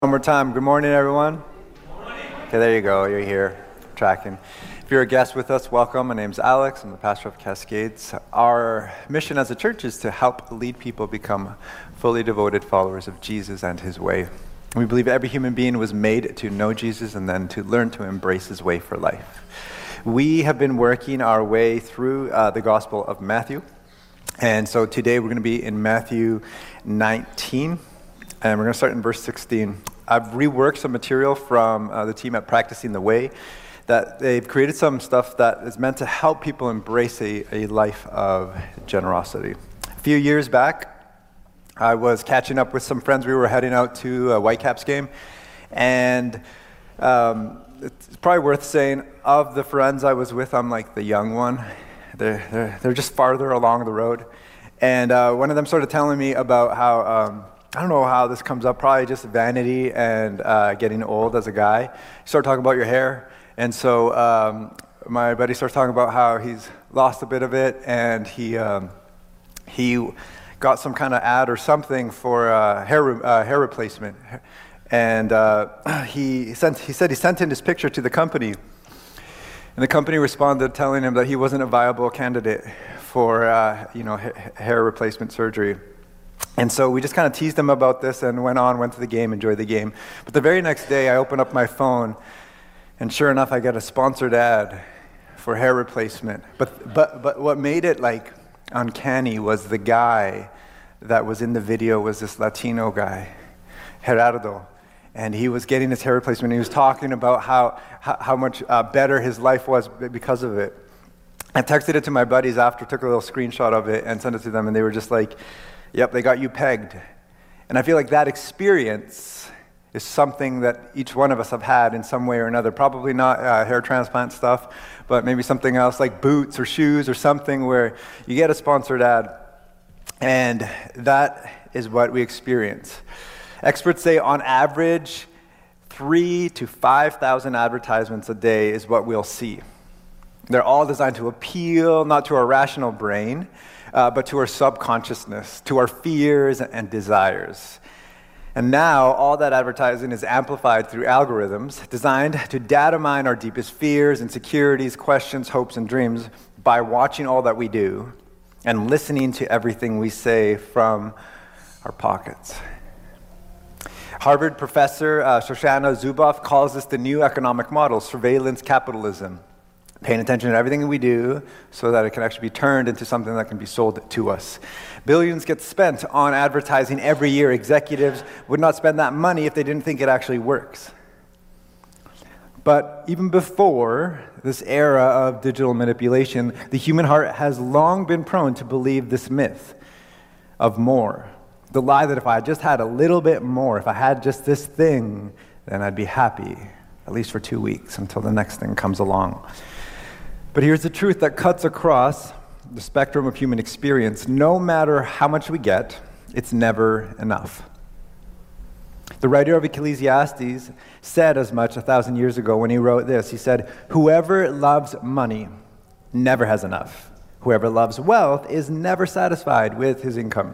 One more time. Good morning, everyone. Good morning. Okay, there you go. You're here, tracking. If you're a guest with us, welcome. My name's Alex. I'm the pastor of Cascades. Our mission as a church is to help lead people become fully devoted followers of Jesus and his way. We believe every human being was made to know Jesus and then to learn to embrace his way for life. We have been working our way through the Gospel of Matthew. And so today we're going to be in Matthew 19. And we're going to start in verse 16. I've reworked some material from the team at Practicing the Way, that they've created some stuff that is meant to help people embrace a life of generosity. A few years back, I was catching up with some friends. We were heading out to a Whitecaps game, and it's probably worth saying, of the friends I was with, I'm like the young one. They're just farther along the road. And one of them started telling me about how... I don't know how this comes up, probably just vanity and getting old as a guy. You start talking about your hair, and so my buddy starts talking about how he's lost a bit of it, and he got some kind of ad or something for hair replacement, and he said he sent in his picture to the company, and the company responded telling him that he wasn't a viable candidate for hair replacement surgery. And so we just kind of teased him about this and went to the game, enjoyed the game. But the very next day, I open up my phone, and sure enough, I get a sponsored ad for hair replacement. But what made it like uncanny was the guy that was in the video was this Latino guy, Gerardo. And he was getting his hair replacement. He was talking about how much better his life was because of it. I texted it to my buddies after, took a little screenshot of it, and sent it to them, and they were just like, yep, they got you pegged. And I feel like that experience is something that each one of us have had in some way or another. Probably not hair transplant stuff, but maybe something else like boots or shoes or something where you get a sponsored ad, and that is what we experience. Experts say on average, 3,000 to 5,000 advertisements a day is what we'll see. They're all designed to appeal, not to our rational brain, but to our subconsciousness, to our fears and desires. And now, all that advertising is amplified through algorithms designed to data mine our deepest fears, insecurities, questions, hopes, and dreams by watching all that we do and listening to everything we say from our pockets. Harvard professor Shoshana Zuboff calls this the new economic model, surveillance capitalism. Paying attention to everything we do so that it can actually be turned into something that can be sold to us. Billions get spent on advertising every year. Executives would not spend that money if they didn't think it actually works. But even before this era of digital manipulation, the human heart has long been prone to believe this myth of more. The lie that if I just had a little bit more, if I had just this thing, then I'd be happy, at least for 2 weeks until the next thing comes along. But here's the truth that cuts across the spectrum of human experience. No matter how much we get, it's never enough. The writer of Ecclesiastes said as much 1,000 years ago when he wrote this. He said, "Whoever loves money never has enough. Whoever loves wealth is never satisfied with his income."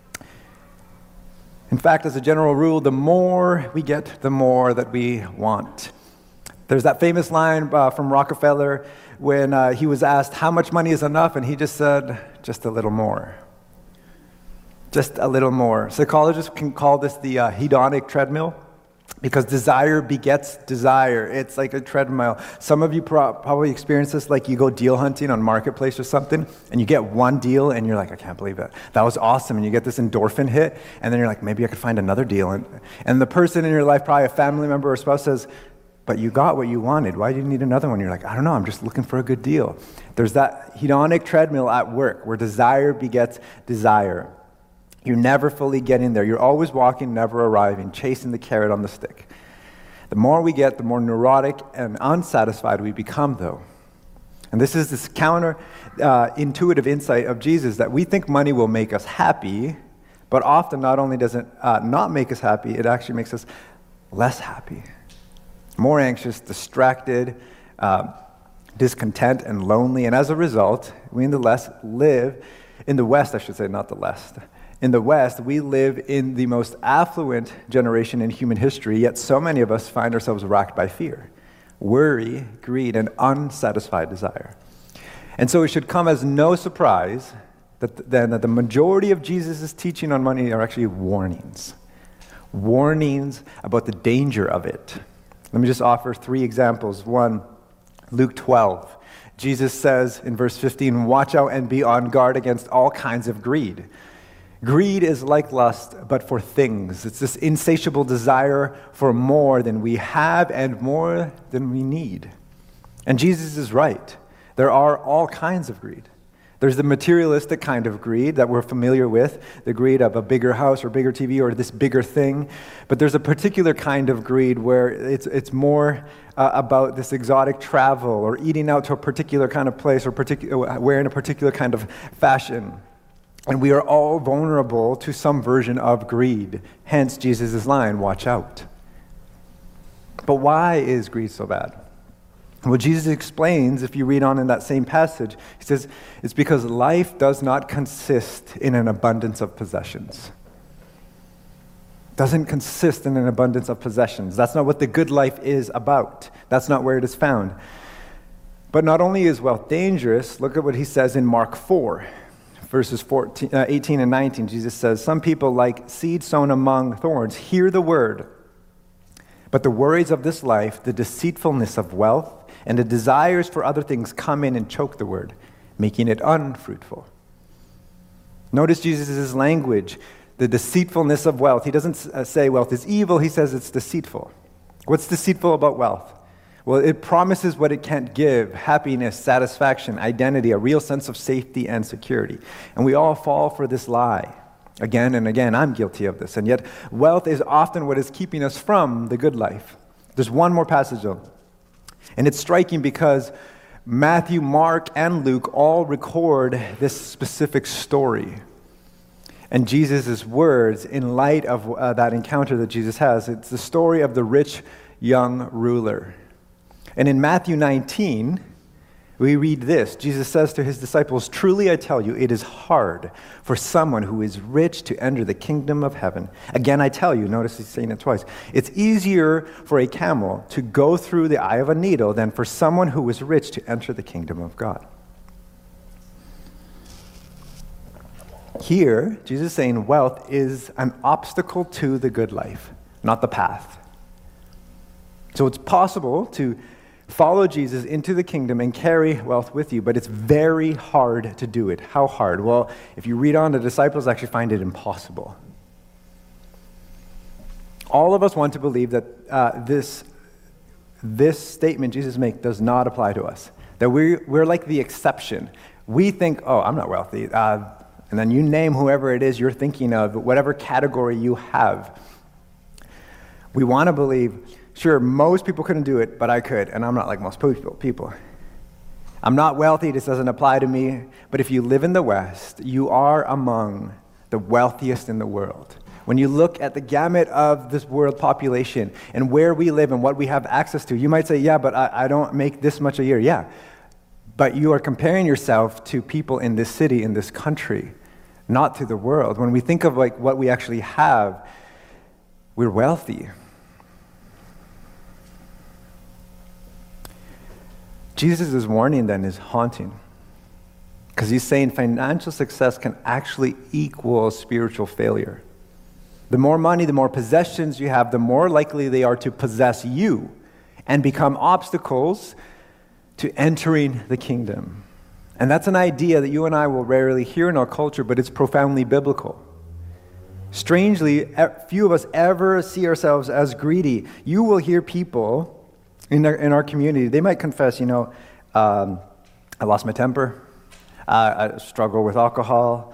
In fact, as a general rule, the more we get, the more that we want. There's that famous line from Rockefeller when he was asked how much money is enough, and he just said, just a little more. Just a little more. Psychologists can call this the hedonic treadmill because desire begets desire. It's like a treadmill. Some of you probably experience this, like you go deal hunting on Marketplace or something, and you get one deal, and you're like, I can't believe it. That was awesome. And you get this endorphin hit, and then you're like, maybe I could find another deal. And the person in your life, probably a family member or spouse, says, but you got what you wanted. Why do you need another one? You're like, I don't know, I'm just looking for a good deal. There's that hedonic treadmill at work where desire begets desire. You're never fully getting there. You're always walking, never arriving, chasing the carrot on the stick. The more we get, the more neurotic and unsatisfied we become, though. And this is this counter-intuitive insight of Jesus that we think money will make us happy, but often not only does it not make us happy, it actually makes us less happy. More anxious, distracted, discontent, and lonely. And as a result, we in the West live, in the West, I should say, not the West. In the West, we live in the most affluent generation in human history, yet so many of us find ourselves racked by fear, worry, greed, and unsatisfied desire. And so it should come as no surprise that the majority of Jesus' teaching on money are actually warnings. Warnings about the danger of it. Let me just offer 3 examples. One, Luke 12. Jesus says in verse 15, "Watch out and be on guard against all kinds of greed." Greed is like lust, but for things. It's this insatiable desire for more than we have and more than we need. And Jesus is right. There are all kinds of greed. There's the materialistic kind of greed that we're familiar with, the greed of a bigger house or bigger TV or this bigger thing. But there's a particular kind of greed where it's more about this exotic travel or eating out to a particular kind of place or wearing a particular kind of fashion. And we are all vulnerable to some version of greed. Hence Jesus' line, watch out. But why is greed so bad? Well, Jesus explains, if you read on in that same passage, he says, it's because life does not consist in an abundance of possessions. It doesn't consist in an abundance of possessions. That's not what the good life is about. That's not where it is found. But not only is wealth dangerous, look at what he says in Mark 4, verses 18 and 19. Jesus says, "Some people, like seed sown among thorns, hear the word, but the worries of this life, the deceitfulness of wealth, and the desires for other things come in and choke the word, making it unfruitful." Notice Jesus' language, the deceitfulness of wealth. He doesn't say wealth is evil, he says it's deceitful. What's deceitful about wealth? Well, it promises what it can't give: happiness, satisfaction, identity, a real sense of safety and security. And we all fall for this lie. Again and again, I'm guilty of this. And yet, wealth is often what is keeping us from the good life. There's one more passage though. And it's striking because Matthew, Mark, and Luke all record this specific story. And Jesus' words, in light of that encounter that Jesus has, it's the story of the rich young ruler. And in Matthew 19, we read this. Jesus says to his disciples, "Truly I tell you, it is hard for someone who is rich to enter the kingdom of heaven. Again, I tell you," notice he's saying it twice, "it's easier for a camel to go through the eye of a needle than for someone who is rich to enter the kingdom of God." Here, Jesus is saying wealth is an obstacle to the good life, not the path. So it's possible to follow Jesus into the kingdom and carry wealth with you, but it's very hard to do it. How hard? Well, if you read on, the disciples actually find it impossible. All of us want to believe that this statement Jesus makes does not apply to us, that we're like the exception. We think, oh, I'm not wealthy. And then you name whoever it is you're thinking of, whatever category you have. We want to believe, sure, most people couldn't do it, but I could, and I'm not like most people. I'm not wealthy, this doesn't apply to me, but if you live in the West, you are among the wealthiest in the world. When you look at the gamut of this world population and where we live and what we have access to, you might say, yeah, but I don't make this much a year. Yeah, but you are comparing yourself to people in this city, in this country, not to the world. When we think of like what we actually have, we're wealthy. Jesus' warning then is haunting, because he's saying financial success can actually equal spiritual failure. The more money, the more possessions you have, the more likely they are to possess you and become obstacles to entering the kingdom. And that's an idea that you and I will rarely hear in our culture, but it's profoundly biblical. Strangely, few of us ever see ourselves as greedy. You will hear people in our community, they might confess, I lost my temper, I struggle with alcohol,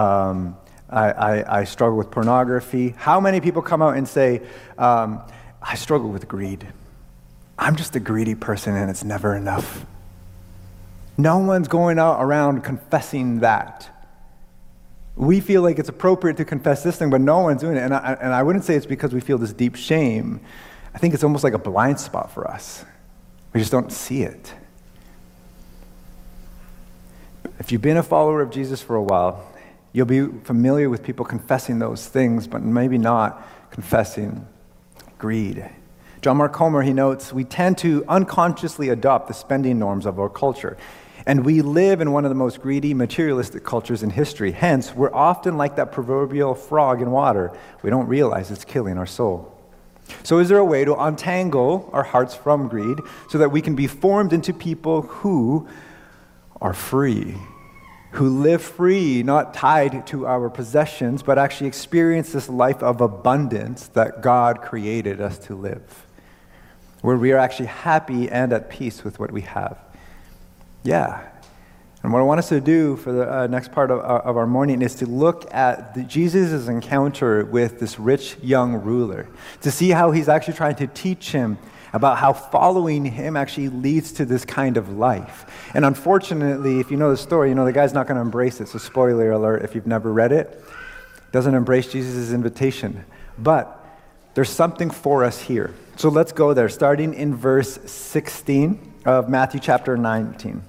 I struggle with pornography. How many people come out and say, I struggle with greed. I'm just a greedy person and it's never enough. No one's going out around confessing that. We feel like it's appropriate to confess this thing, but no one's doing it. And I wouldn't say it's because we feel this deep shame. I think it's almost like a blind spot for us. We just don't see it. If you've been a follower of Jesus for a while, You'll be familiar with people confessing those things, but maybe not confessing greed. John Mark Comer, he notes, we tend to unconsciously adopt the spending norms of our culture. And we live in one of the most greedy, materialistic cultures in history. Hence, we're often like that proverbial frog in water. We don't realize it's killing our soul. So is there a way to untangle our hearts from greed so that we can be formed into people who are free, who live free, not tied to our possessions, but actually experience this life of abundance that God created us to live, where we are actually happy and at peace with what we have? Yeah. And what I want us to do for the next part of our morning is to look at Jesus' encounter with this rich young ruler, to see how he's actually trying to teach him about how following him actually leads to this kind of life. And unfortunately, if you know the story, you know the guy's not going to embrace it. So spoiler alert, if you've never read it, doesn't embrace Jesus' invitation. But there's something for us here. So let's go there, starting in verse 16 of Matthew chapter 19.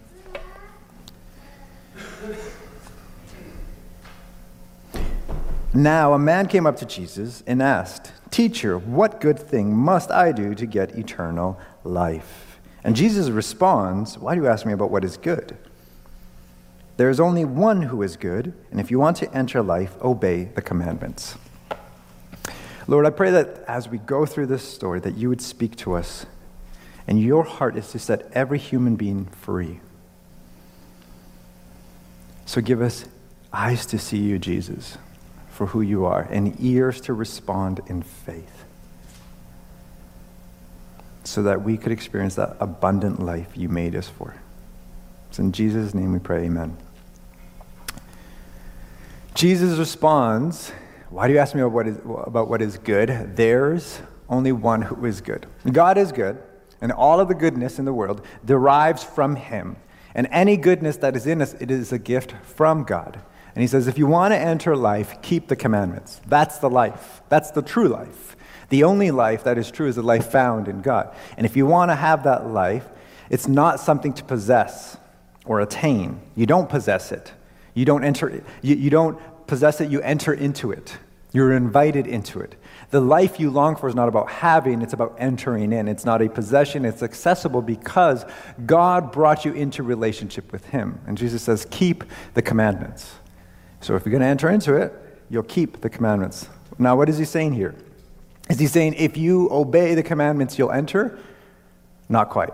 Now a man came up to Jesus and asked, "Teacher, what good thing must I do to get eternal life?" And Jesus responds, "Why do you ask me about what is good? There is only one who is good, and if you want to enter life, obey the commandments." Lord, I pray that as we go through this story, that you would speak to us, and your heart is to set every human being free. So give us eyes to see you, Jesus, for who you are, and ears to respond in faith, so that we could experience that abundant life you made us for. It's in Jesus' name we pray, amen. Jesus responds, "Why do you ask me about what is good? There's only one who is good. God is good, and all of the goodness in the world derives from him. And any goodness that is in us, it is a gift from God." And he says, if you want to enter life, keep the commandments. That's the life. That's the true life. The only life that is true is the life found in God. And if you want to have that life, it's not something to possess or attain. You don't possess it. You don't enter. You don't possess it. You enter into it. You're invited into it. The life you long for is not about having, it's about entering in. It's not a possession, it's accessible because God brought you into relationship with him. And Jesus says, keep the commandments. So if you're going to enter into it, you'll keep the commandments. Now, what is he saying here? Is he saying if you obey the commandments, you'll enter? Not quite.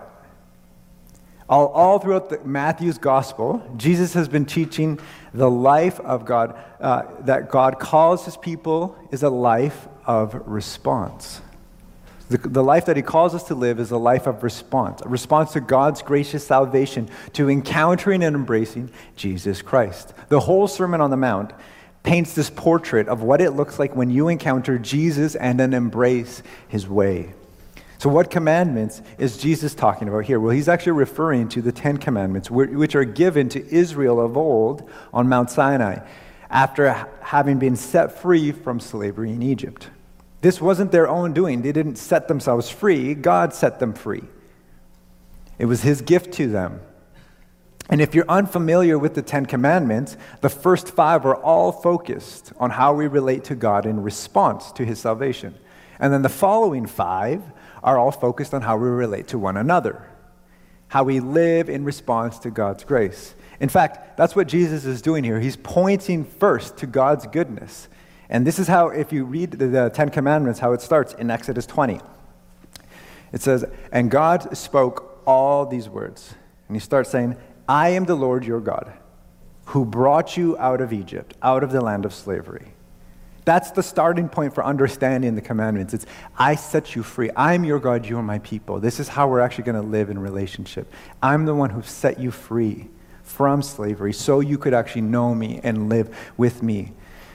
All throughout Matthew's gospel, Jesus has been teaching the life of God, that God calls his people is a life of response. The life that he calls us to live is a life of response, a response to God's gracious salvation, to encountering and embracing Jesus Christ. The whole Sermon on the Mount paints this portrait of what it looks like when you encounter Jesus and then embrace his way. So what commandments is Jesus talking about here? Well, he's actually referring to the 10 Commandments, which are given to Israel of old on Mount Sinai after having been set free from slavery in Egypt. This wasn't their own doing. They didn't set themselves free. God set them free. It was his gift to them. And if you're unfamiliar with the 10 Commandments, the first 5 are all focused on how we relate to God in response to his salvation. And then the following 5 are all focused on how we relate to one another, how we live in response to God's grace. In fact, that's what Jesus is doing here. He's pointing first to God's goodness. And this is how, if you read the 10 Commandments, how it starts in Exodus 20. It says, "And God spoke all these words." And he starts saying, "I am the Lord your God, who brought you out of Egypt, out of the land of slavery." That's the starting point for understanding the commandments. It's, I set you free. I'm your God, you are my people. This is how we're actually going to live in relationship. I'm the one who set you free from slavery so you could actually know me and live with me.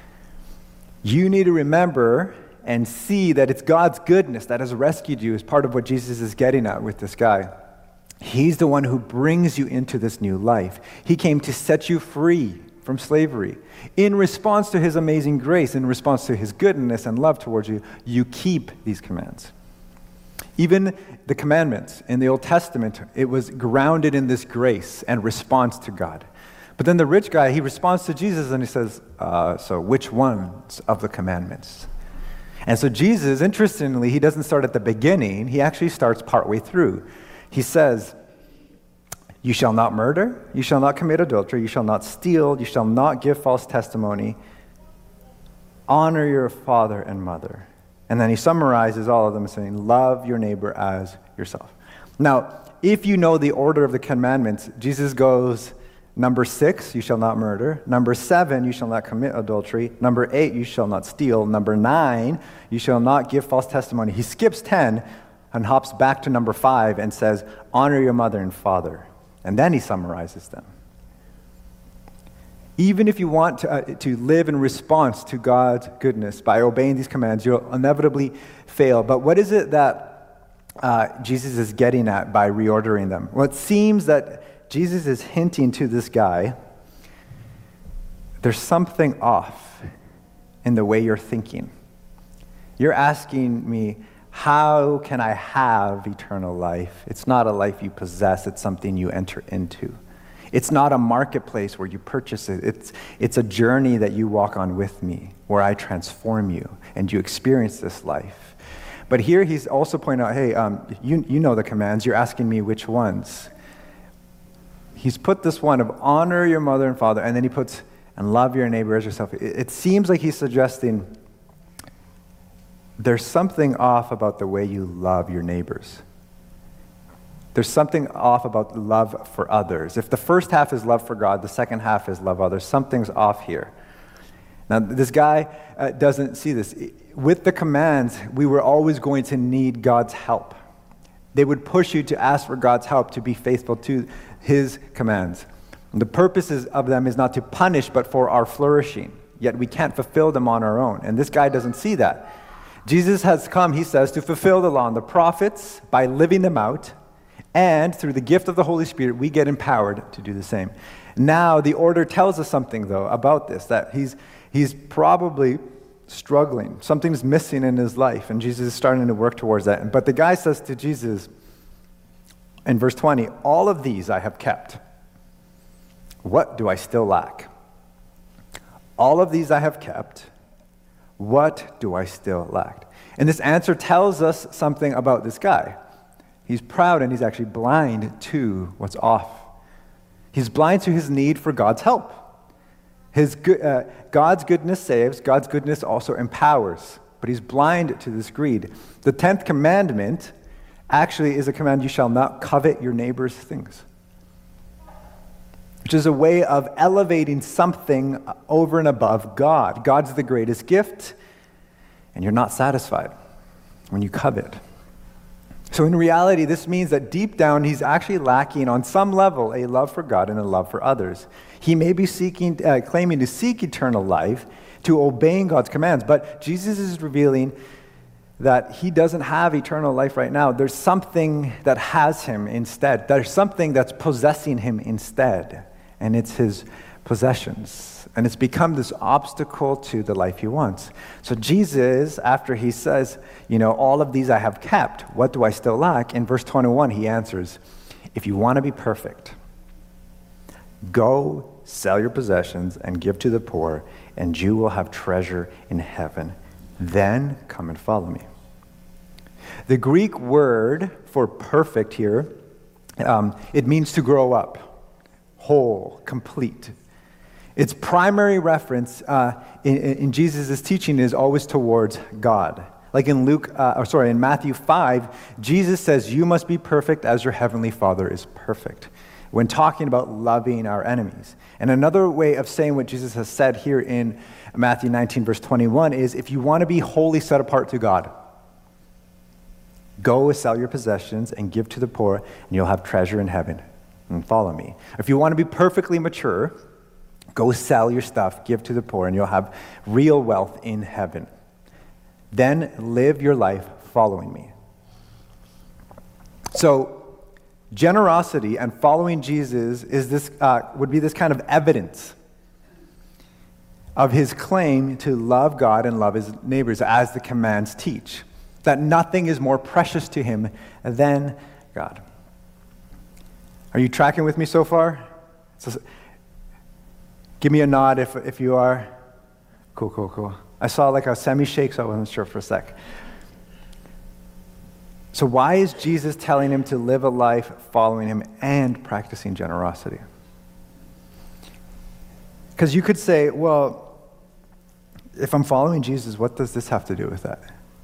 You need to remember and see that it's God's goodness that has rescued you as part of what Jesus is getting at with this guy. He's the one who brings you into this new life. He came to set you free from slavery. In response to his amazing grace, in response to his goodness and love towards you, you keep these commands. Even the commandments in the Old Testament, it was grounded in this grace and response to God. But then the rich guy, he responds to Jesus and he says, so which ones of the commandments? And so Jesus, interestingly, he doesn't start at the beginning. He actually starts partway through. He says, you shall not murder, you shall not commit adultery, you shall not steal, you shall not give false testimony, honor your father and mother. And then he summarizes all of them saying, love your neighbor as yourself. Now, if you know the order of the commandments, Jesus goes, number 6, you shall not murder. Number 7, you shall not commit adultery. Number 8, you shall not steal. Number 9, you shall not give false testimony. He skips 10 and hops back to number 5 and says, honor your mother and father. And then he summarizes them. Even if you want to live in response to God's goodness by obeying these commands, you'll inevitably fail. But what is it that Jesus is getting at by reordering them? Well, it seems that Jesus is hinting to this guy, there's something off in the way you're thinking. You're asking me, how can I have eternal life? It's not a life you possess, it's something you enter into. It's not a marketplace where you purchase it. It's a journey that you walk on with me, where I transform you and you experience this life. But here he's also pointing out, hey, you know the commands. You're asking me which ones. He's put this one of honor your mother and father, and then he puts, and love your neighbor as yourself. It seems like he's suggesting there's something off about the way you love your neighbors. There's something off about love for others. If the first half is love for God, the second half is love others. Something's off here. Now, this guy doesn't see this. With the commands, we were always going to need God's help. They would push you to ask for God's help to be faithful to his commands. And the purposes of them is not to punish, but for our flourishing. Yet we can't fulfill them on our own. And this guy doesn't see that. Jesus has come, he says, to fulfill the law and the prophets by living them out. And through the gift of the Holy Spirit, we get empowered to do the same. Now, the order tells us something, though, about this, that he's probably struggling. Something's missing in his life, and Jesus is starting to work towards that. But the guy says to Jesus, in verse 20, all of these I have kept. What do I still lack? All of these I have kept. What do I still lack? And this answer tells us something about this guy. He's proud and he's actually blind to what's off. He's blind to his need for God's help. God's goodness saves, God's goodness also empowers, but he's blind to this greed. The 10th commandment actually is a command, you shall not covet your neighbor's things, which is a way of elevating something over and above God. God's the greatest gift, and you're not satisfied when you covet. So in reality, this means that deep down, he's actually lacking on some level a love for God and a love for others. He may be claiming to seek eternal life, to obeying God's commands, but Jesus is revealing that he doesn't have eternal life right now. There's something that has him instead. There's something that's possessing him instead, and it's his possessions. And it's become this obstacle to the life he wants. So Jesus, after he says, all of these I have kept, what do I still lack? In verse 21, he answers, if you want to be perfect, go sell your possessions and give to the poor, and you will have treasure in heaven. Then come and follow me. The Greek word for perfect here, it means to grow up, whole, complete. Its primary reference in Jesus' teaching is always towards God. Like in in Matthew 5, Jesus says, you must be perfect as your heavenly Father is perfect, when talking about loving our enemies. And another way of saying what Jesus has said here in Matthew 19, verse 21 is, if you want to be wholly set apart to God, go sell your possessions and give to the poor, and you'll have treasure in heaven. And follow me. If you want to be perfectly mature, go sell your stuff, give to the poor, and you'll have real wealth in heaven. Then live your life following me. So, generosity and following Jesus would be this kind of evidence of his claim to love God and love his neighbors as the commands teach. That nothing is more precious to him than God. Are you tracking with me so far? Give me a nod if you are. Cool. I saw like a semi-shake, so I wasn't sure for a sec. So why is Jesus telling him to live a life following him and practicing generosity? Because you could say, well, if I'm following Jesus, what does this have to do with that?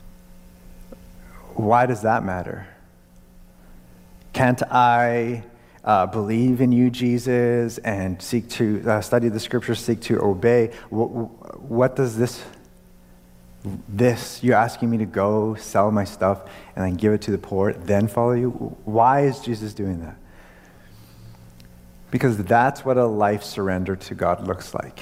Why does that matter? Can't I believe in you, Jesus, and seek to study the scriptures, seek to obey? What does this, you're asking me to go sell my stuff and then give it to the poor, then follow you? Why is Jesus doing that? Because that's what a life surrender to God looks like.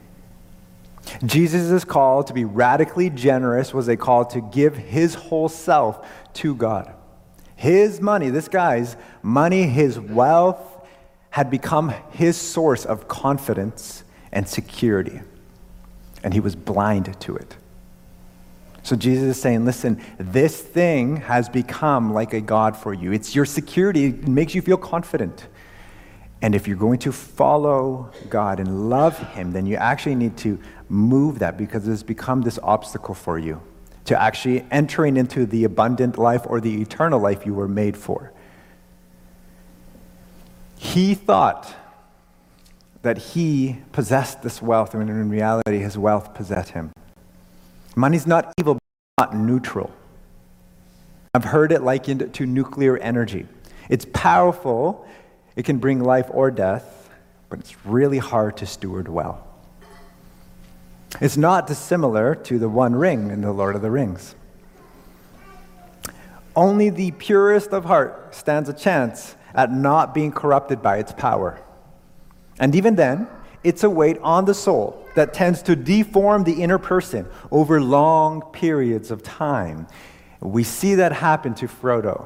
Jesus' call to be radically generous was a call to give his whole self to God. His money, this guy's money, his wealth, had become his source of confidence and security. And he was blind to it. So Jesus is saying, listen, this thing has become like a God for you. It's your security. It makes you feel confident. And if you're going to follow God and love him, then you actually need to move that, because it's become this obstacle for you to actually entering into the abundant life or the eternal life you were made for. He thought that he possessed this wealth, when in reality his wealth possessed him. Money's not evil, but not neutral. I've heard it likened to nuclear energy. It's powerful. It can bring life or death, but it's really hard to steward well. It's not dissimilar to the One Ring in The Lord of the Rings. Only the purest of heart stands a chance at not being corrupted by its power. And even then, it's a weight on the soul that tends to deform the inner person over long periods of time. We see that happen to Frodo.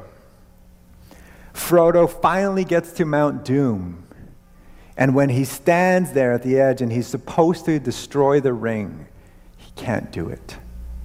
Frodo finally gets to Mount Doom. And when he stands there at the edge and he's supposed to destroy the ring, he can't do it.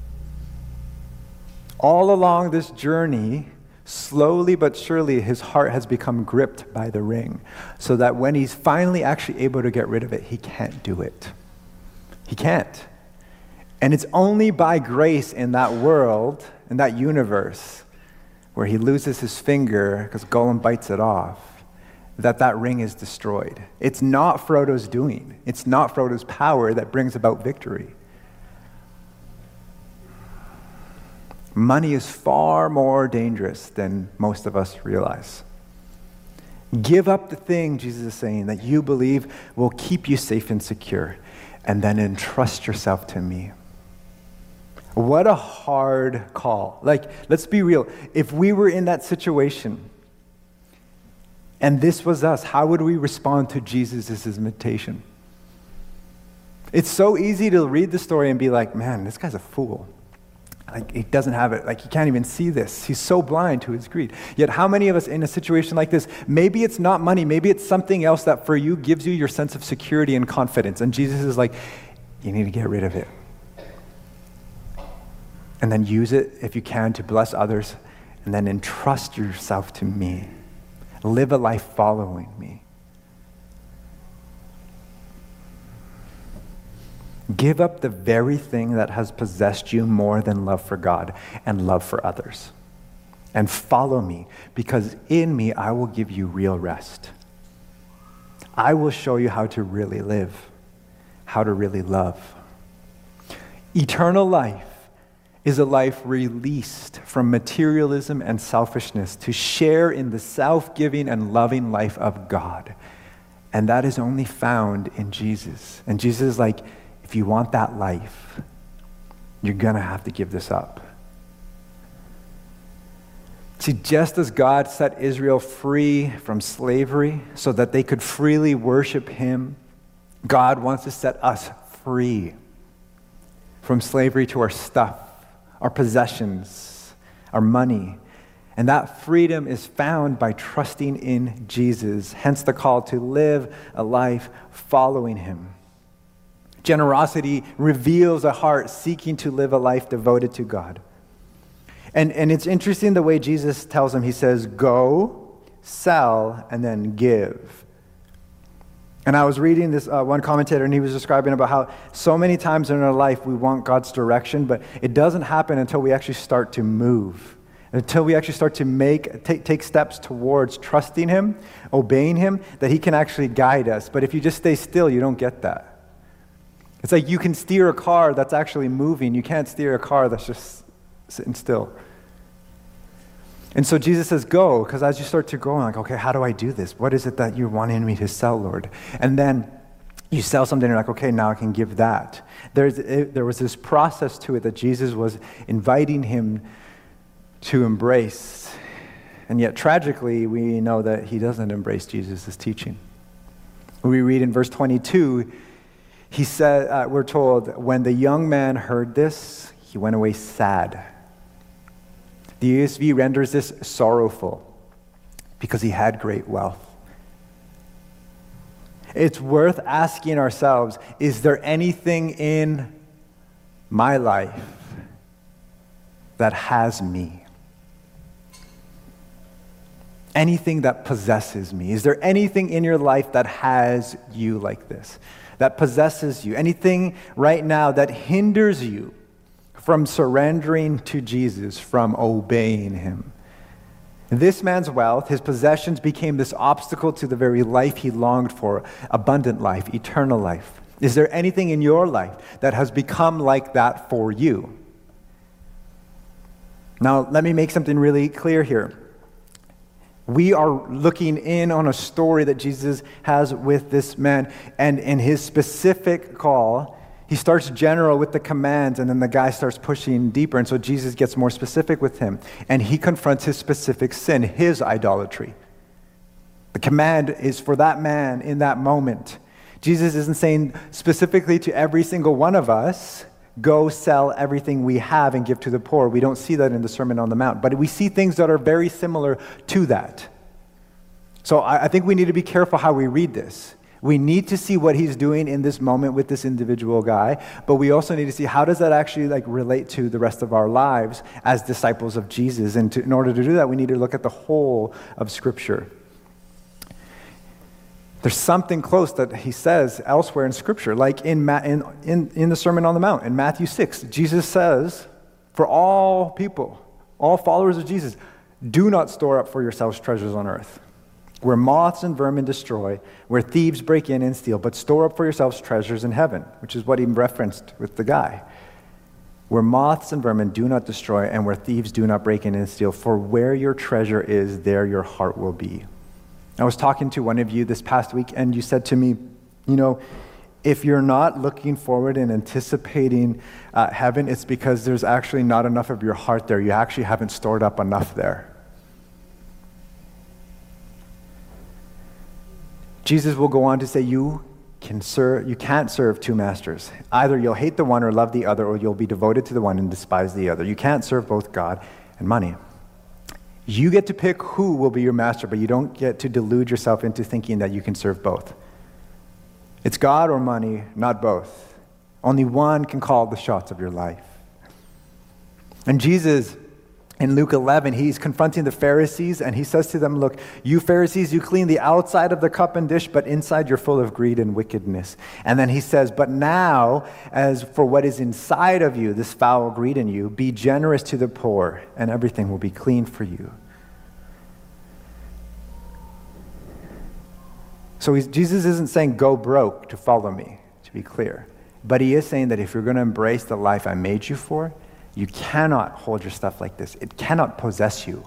All along this journey, slowly but surely, his heart has become gripped by the ring, so that when he's finally actually able to get rid of it, he can't do it. He can't. And it's only by grace in that world, in that universe, where he loses his finger because Gollum bites it off, that ring is destroyed. It's not Frodo's doing. It's not Frodo's power that brings about victory. Money is far more dangerous than most of us realize. Give up the thing, Jesus is saying, that you believe will keep you safe and secure, and then entrust yourself to me. What a hard call. Like, let's be real. If we were in that situation, and this was us, how would we respond to Jesus' invitation? It's so easy to read the story and be like, man, this guy's a fool. Like, he doesn't have it. Like, he can't even see this. He's so blind to his greed. Yet how many of us in a situation like this, maybe it's not money, maybe it's something else that for you gives you your sense of security and confidence. And Jesus is like, you need to get rid of it. And then use it, if you can, to bless others. And then entrust yourself to me. Live a life following me. Give up the very thing that has possessed you more than love for God and love for others. And follow me, because in me I will give you real rest. I will show you how to really live, how to really love. Eternal life is a life released from materialism and selfishness to share in the self-giving and loving life of God. And that is only found in Jesus. And Jesus is like, if you want that life, you're going to have to give this up. See, just as God set Israel free from slavery so that they could freely worship him, God wants to set us free from slavery to our stuff, our possessions, our money. And that freedom is found by trusting in Jesus, hence the call to live a life following him. Generosity reveals a heart seeking to live a life devoted to God. And it's interesting the way Jesus tells him, he says, go, sell, and then give. And I was reading this one commentator, and he was describing about how so many times in our life we want God's direction, but it doesn't happen until we actually start to move, until we actually start to take steps towards trusting Him, obeying Him, that He can actually guide us. But if you just stay still, you don't get that. It's like you can steer a car that's actually moving. You can't steer a car that's just sitting still. And so Jesus says, go, because as you start to go, I'm like, okay, how do I do this? What is it that you're wanting me to sell, Lord? And then you sell something, and you're like, okay, now I can give that. There was this process to it that Jesus was inviting him to embrace. And yet, tragically, we know that he doesn't embrace Jesus' teaching. We read in verse 22, he said, we're told, when the young man heard this, he went away sad. The ESV renders this sorrowful because he had great wealth. It's worth asking ourselves, is there anything in my life that has me? Anything that possesses me? Is there anything in your life that has you like this? That possesses you? Anything right now that hinders you from surrendering to Jesus, from obeying Him? This man's wealth, his possessions, became this obstacle to the very life he longed for, abundant life, eternal life. Is there anything in your life that has become like that for you? Now, let me make something really clear here. We are looking in on a story that Jesus has with this man, and in his specific call, he starts general with the commands, and then the guy starts pushing deeper. And so Jesus gets more specific with him, and he confronts his specific sin, his idolatry. The command is for that man in that moment. Jesus isn't saying specifically to every single one of us, go sell everything we have and give to the poor. We don't see that in the Sermon on the Mount, but we see things that are very similar to that. So I think we need to be careful how we read this. We need to see what he's doing in this moment with this individual guy, but we also need to see how does that actually relate to the rest of our lives as disciples of Jesus. And in order to do that, we need to look at the whole of Scripture. There's something close that he says elsewhere in Scripture, like in the Sermon on the Mount, in Matthew 6. Jesus says, for all people, all followers of Jesus, do not store up for yourselves treasures on earth, where moths and vermin destroy, where thieves break in and steal, but store up for yourselves treasures in heaven, which is what he referenced with the guy. Where moths and vermin do not destroy, and where thieves do not break in and steal, for where your treasure is, there your heart will be. I was talking to one of you this past week, and you said to me, if you're not looking forward and anticipating heaven, it's because there's actually not enough of your heart there. You actually haven't stored up enough there. Jesus will go on to say you can't serve two masters. Either you'll hate the one or love the other, or you'll be devoted to the one and despise the other. You can't serve both God and money. You get to pick who will be your master, but you don't get to delude yourself into thinking that you can serve both. It's God or money, not both. Only one can call the shots of your life. And Jesus, in Luke 11, he's confronting the Pharisees, and he says to them, look, you Pharisees, you clean the outside of the cup and dish, but inside you're full of greed and wickedness. And then he says, but now, as for what is inside of you, this foul greed in you, be generous to the poor, and everything will be clean for you. So Jesus isn't saying go broke to follow me, to be clear. But he is saying that if you're going to embrace the life I made you for, you cannot hold your stuff like this. It cannot possess you.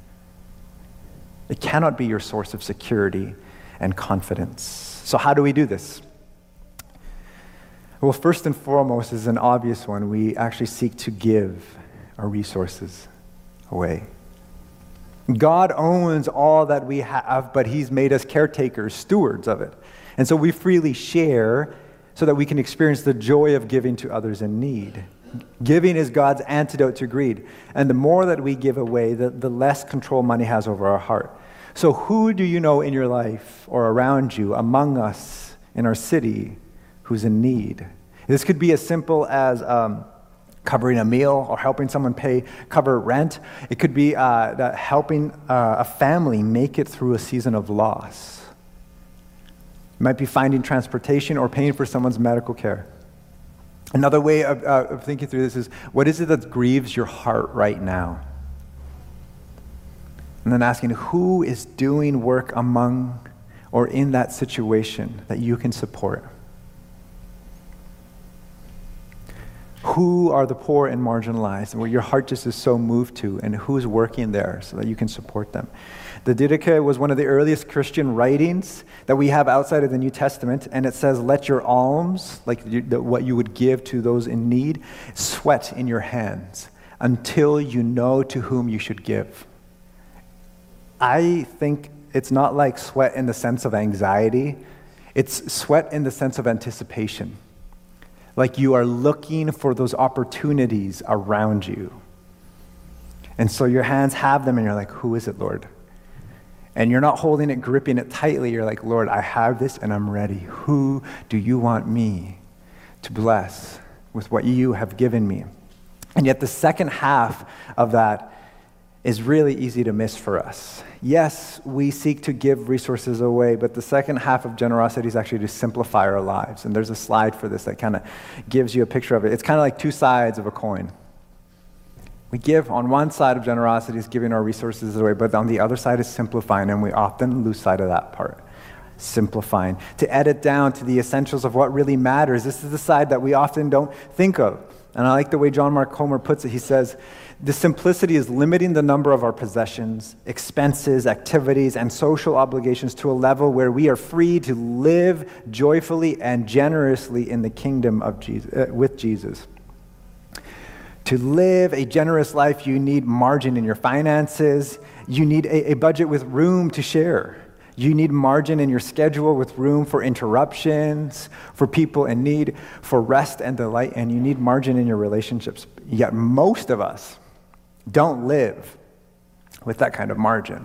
It cannot be your source of security and confidence. So how do we do this? Well, first and foremost is an obvious one. We actually seek to give our resources away. God owns all that we have, but he's made us caretakers, stewards of it. And so we freely share so that we can experience the joy of giving to others in need. Giving is God's antidote to greed. And the more that we give away, the less control money has over our heart. So who do you know in your life or around you, among us, in our city, who's in need? This could be as simple as covering a meal or helping someone cover rent. It could be helping a family make it through a season of loss. It might be finding transportation or paying for someone's medical care. Another way of thinking through this is, what is it that grieves your heart right now? And then asking, who is doing work among or in that situation that you can support? Who are the poor and marginalized, and where your heart just is so moved to, and who's working there so that you can support them? The Didache was one of the earliest Christian writings that we have outside of the New Testament, and it says, let your alms, like what you would give to those in need, sweat in your hands until you know to whom you should give. I think it's not like sweat in the sense of anxiety. It's sweat in the sense of anticipation. Like you are looking for those opportunities around you. And so your hands have them and you're like, who is it, Lord? And you're not holding it, gripping it tightly. You're like, Lord, I have this and I'm ready. Who do you want me to bless with what you have given me? And yet the second half of that is really easy to miss for us. Yes, we seek to give resources away, but the second half of generosity is actually to simplify our lives. And there's a slide for this that kind of gives you a picture of it. It's kind of like two sides of a coin. We give on one side of generosity is giving our resources away, but on the other side is simplifying, and we often lose sight of that part. Simplifying, to edit down to the essentials of what really matters. This is the side that we often don't think of. And I like the way John Mark Comer puts it. He says, the simplicity is limiting the number of our possessions, expenses, activities, and social obligations to a level where we are free to live joyfully and generously in the kingdom of Jesus, with Jesus. To live a generous life, you need margin in your finances. You need a budget with room to share. You need margin in your schedule with room for interruptions, for people in need, for rest and delight, and you need margin in your relationships. Yet most of us don't live with that kind of margin.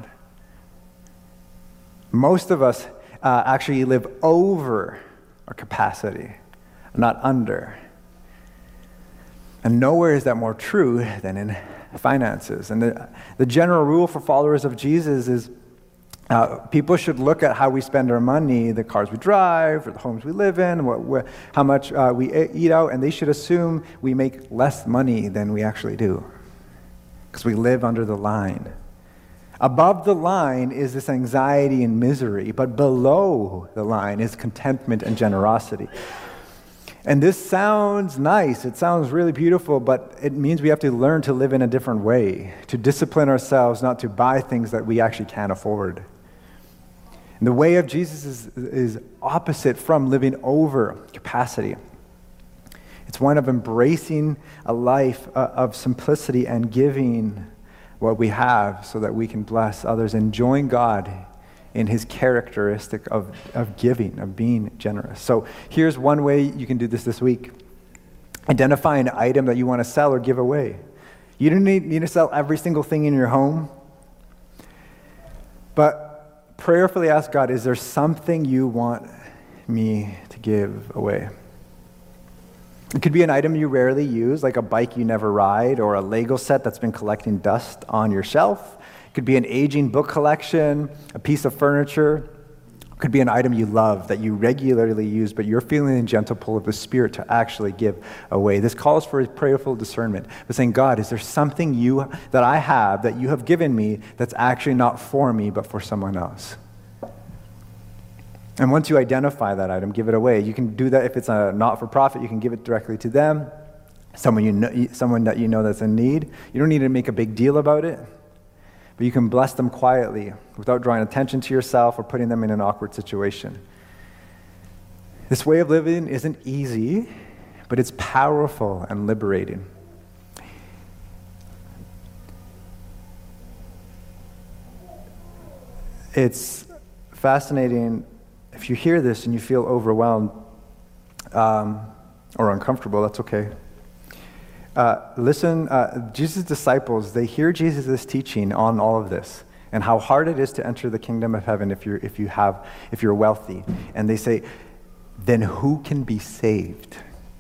Most of us actually live over our capacity, not under. And nowhere is that more true than in finances. And the general rule for followers of Jesus is people should look at how we spend our money, the cars we drive, or the homes we live in, how much we eat out, and they should assume we make less money than we actually do, because we live under the line. Above the line is this anxiety and misery, but below the line is contentment and generosity. And this sounds nice, it sounds really beautiful, but it means we have to learn to live in a different way, to discipline ourselves not to buy things that we actually can't afford. And the way of Jesus is opposite from living over capacity. It's one of embracing a life of simplicity and giving what we have so that we can bless others, enjoying God in his characteristic of giving, of being generous. So here's one way you can do this week. Identify an item that you want to sell or give away. You don't need to sell every single thing in your home, but prayerfully ask God, is there something you want me to give away? It could be an item you rarely use, like a bike you never ride, or a Lego set that's been collecting dust on your shelf. It could be an aging book collection, a piece of furniture. It could be an item you love that you regularly use, but you're feeling the gentle pull of the Spirit to actually give away. This calls for a prayerful discernment, but saying, God, is there something that I have that you have given me that's actually not for me, but for someone else? And once you identify that item, give it away. You can do that if it's a not-for-profit. You can give it directly to them, someone that you know that's in need. You don't need to make a big deal about it, but you can bless them quietly without drawing attention to yourself or putting them in an awkward situation. This way of living isn't easy, but it's powerful and liberating. It's fascinating. If you hear this and you feel overwhelmed or uncomfortable, that's okay. Listen, Jesus' disciples, they hear Jesus' teaching on all of this and how hard it is to enter the kingdom of heaven if you're wealthy. And they say, then who can be saved?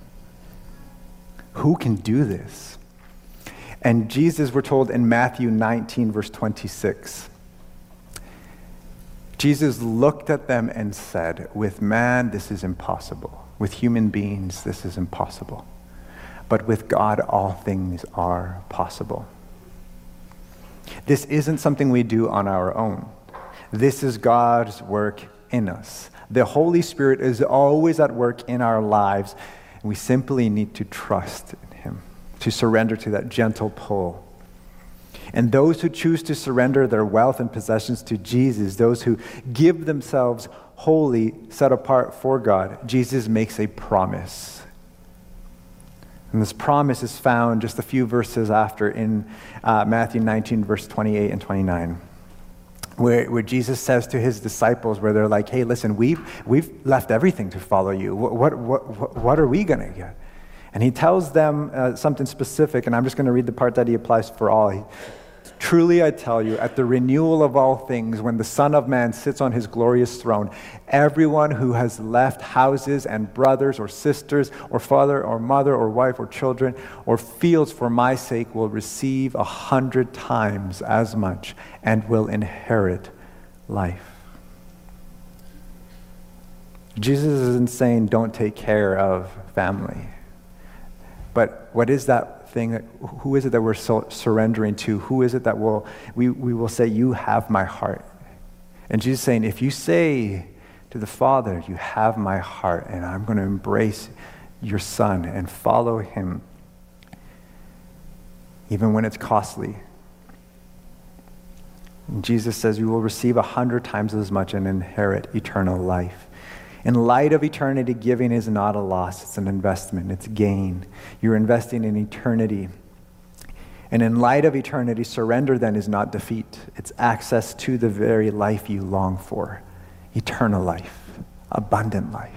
Who can do this? And Jesus, we're told in Matthew 19, verse 26, Jesus looked at them and said, with man, this is impossible. With human beings, this is impossible. But with God, all things are possible. This isn't something we do on our own. This is God's work in us. The Holy Spirit is always at work in our lives, and we simply need to trust in Him, to surrender to that gentle pull. And those who choose to surrender their wealth and possessions to Jesus, those who give themselves wholly set apart for God, Jesus makes a promise. And this promise is found just a few verses after in Matthew 19, verse 28 and 29, where Jesus says to his disciples, where they're like, hey, listen, we've left everything to follow you. What are we going to get? And he tells them something specific, and I'm just going to read the part that he applies for all. Truly I tell you, at the renewal of all things, when the Son of Man sits on his glorious throne, everyone who has left houses and brothers or sisters or father or mother or wife or children or fields for my sake will receive 100 times as much and will inherit life. Jesus isn't saying don't take care of family. But what is that thing? Who is it that we're surrendering to? Who is it that we will say, you have my heart? And Jesus is saying, if you say to the Father, you have my heart, and I'm going to embrace your Son and follow him, even when it's costly. And Jesus says, you will receive 100 times as much and inherit eternal life. In light of eternity, giving is not a loss, it's an investment, it's gain. You're investing in eternity. And in light of eternity, surrender then is not defeat. It's access to the very life you long for, eternal life, abundant life.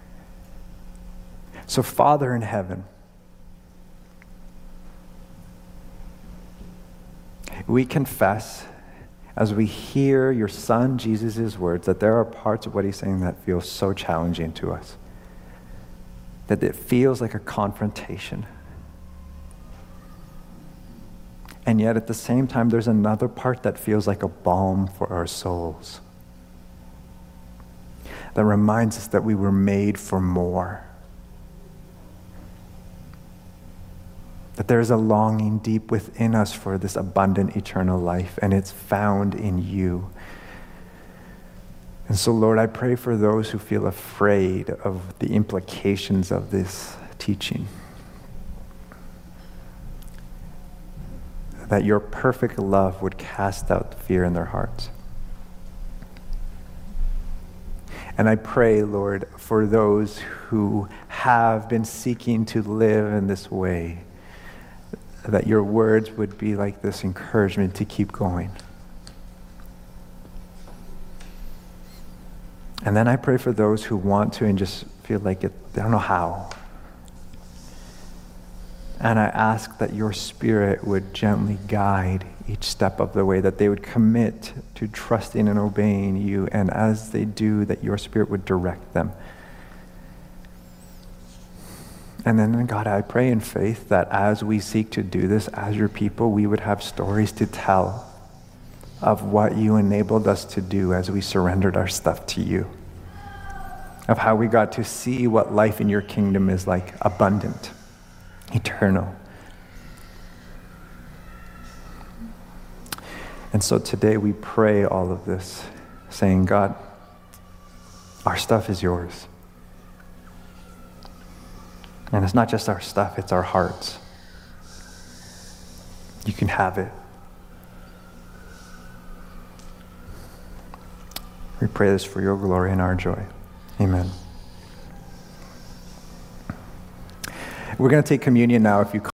So Father in heaven, we confess as we hear your Son, Jesus' words, that there are parts of what he's saying that feel so challenging to us, that it feels like a confrontation. And yet at the same time, there's another part that feels like a balm for our souls, that reminds us that we were made for more, that there's a longing deep within us for this abundant eternal life, and it's found in you. And so, Lord, I pray for those who feel afraid of the implications of this teaching, that your perfect love would cast out fear in their hearts. And I pray, Lord, for those who have been seeking to live in this way, that your words would be like this encouragement to keep going. And then I pray for those who want to and just feel like they don't know how. And I ask that your Spirit would gently guide each step of the way, that they would commit to trusting and obeying you, and as they do, that your Spirit would direct them. And then, God, I pray in faith that as we seek to do this as your people, we would have stories to tell of what you enabled us to do as we surrendered our stuff to you, of how we got to see what life in your kingdom is like, abundant, eternal. And so today we pray all of this, saying, God, our stuff is yours. And it's not just our stuff, it's our hearts. You can have it. We pray this for your glory and our joy. Amen. We're going to take communion now. If you